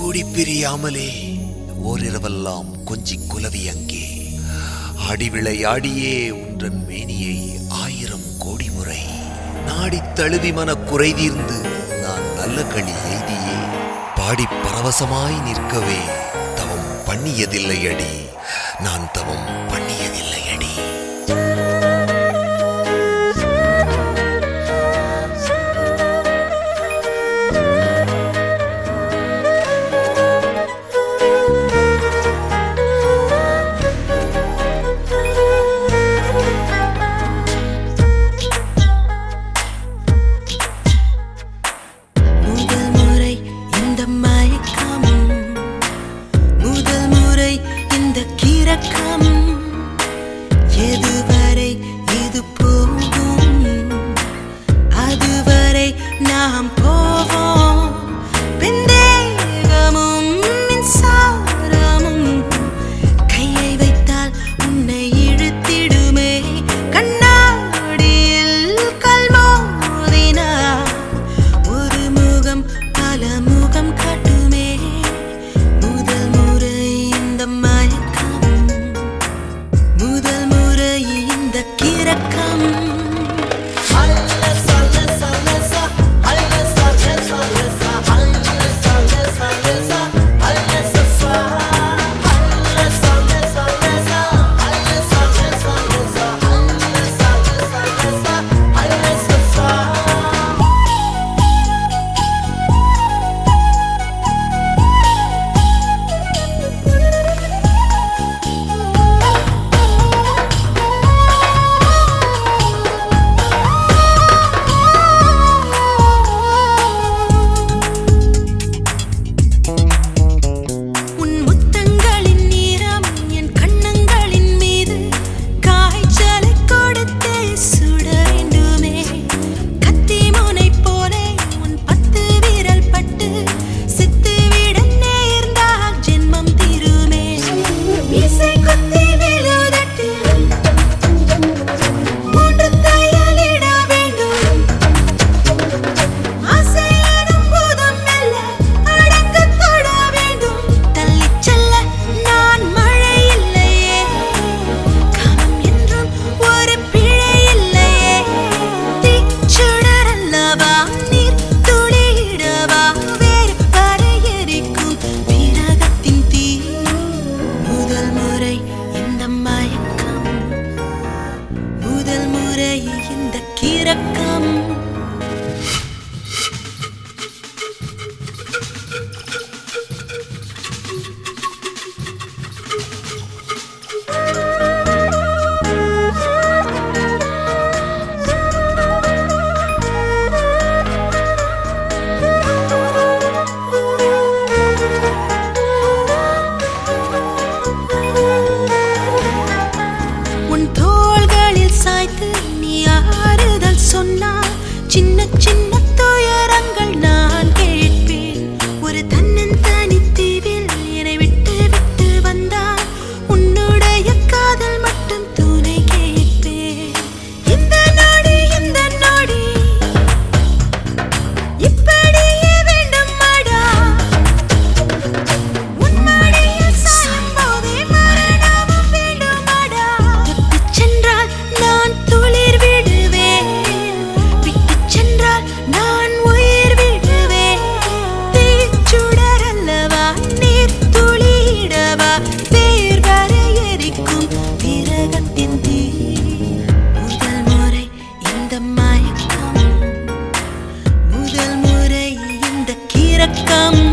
கூடி பிரியாமலே ஓரிரவெல்லாம் கொஞ்சி குலவி அங்கே ஆடிவிளையாடியே உன்றன் மேனியை 1000 கோடி முறை நாடி தழுவி மன குறை தீர்ந்து நான் நல்ல களி எய்தியே பாடி பரவசமாய் நிற்கவே தவம் பண்ணியதில்லை அடி, நான் தவம் பண்ணியதில்லை அடி. எதுவரை இது போகும், அதுவரை நாம் போவோம். பிந்தேகமும் மின்சாரமும் கையை வைத்தால் உன்னை இழுத்திடுமே. கண்ணாடியில் கல்மோதினார் ஒரு முகம் பல முகம் காட்டுமே. முதல் முறை இந்த மயக்கம், முதல் முறை இந்த கிறக்கம். முதல் முறை இந்த கிறக்கம். சாய்த்து நீ ஆறுதல் சொன்னால் சின்ன சின்ன துயரங்கள் நான் கேட்பேன். ஒரு தன்னந்தனி தீவில் என்னை விட்டு விட்டு வந்தால் உன்னுடைய காதல் மட்டும் துணை கேட்பேன். இந்த நொடி இப்படியே வேண்டும் மாடா, உன்மடியில் சாயும் போதே மரணமும் வேண்டும் மாடா. விட்டுச் சென்றால் நான் துளிர் விடுவேன், விட்டுச் சென்றால் நான் உயிர் விடுவேன். தீச்சுடர் அல்லவா நீர் துளியிடவா, வேர் வரை எரிக்கும் விரகத்தின் தீ. முதல் முறை இந்த மயக்கம், முதல் முறை இந்த கிறக்கம்.